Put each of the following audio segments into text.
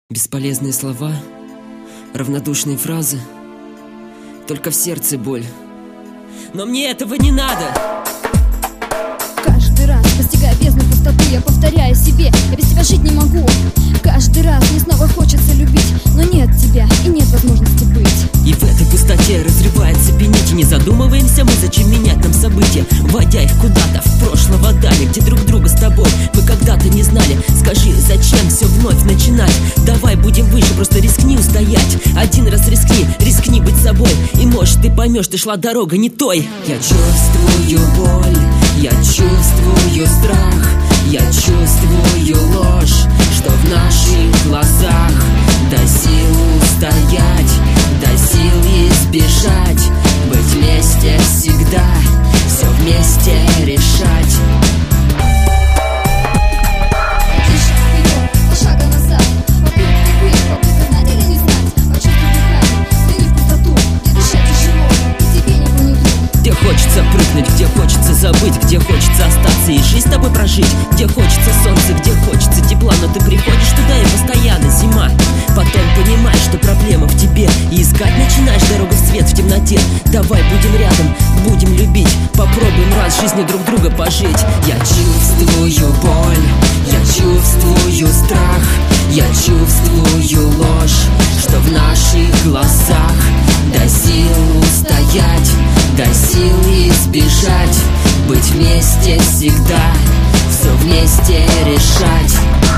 Бесполезные слова, равнодушные фразы, только в сердце боль. Но мне этого не надо. Каждый раз, постигая бездну пустоты, я повторяю себе: я без тебя жить не могу. Каждый раз мне снова хочется любить, но нет тебя и нет возможности быть. И в этой пустоте разрывается нити. Не задумываемся мы, зачем менять нам события, вводя их куда-то в прошлого дали, где друг друга с тобой мы когда-то не знали. Скажи, зачем все вновь начинать? Давай будем выше, просто рискни устоять. Один раз рискни быть собой, и может ты поймешь, ты шла дорога не той. Я чувствую боль, я чувствую страх, я чувствую ложь, что в наших глазах. До сил устоять, до сил избежать, быть вместе всегда, все вместе решать. Тише вперед, шага назад, попытки быть, попытка знать или не знать. Почувствуй дыхание, взгляни в пустоту, где дышать тяжело, и тебе не по нутру. Где хочется прыгнуть, где хочется забыть, где хочется остаться и жизнь с тобой прожить. Где хочется солнца, где хочется тепла, но ты приходишь туда и постоянно зима. Потом понимаешь, что проблема в тебе, и искать начинаешь дорогу в свет в темноте. Давай будем рядом, будем любить, попробуем раз в жизни друг друга пожить. Я чувствую боль, я чувствую страх, я чувствую ложь, что в наших глазах. До сил устоять, до сил избежать, быть вместе всегда, все вместе решать.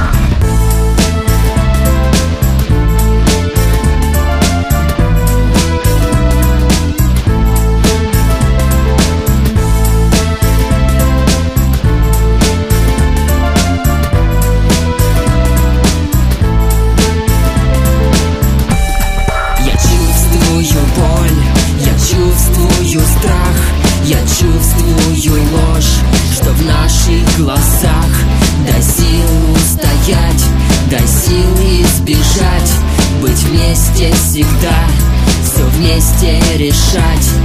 Я чувствую ложь, что в наших глазах. До сил устоять, до сил избежать, быть вместе всегда, все вместе решать.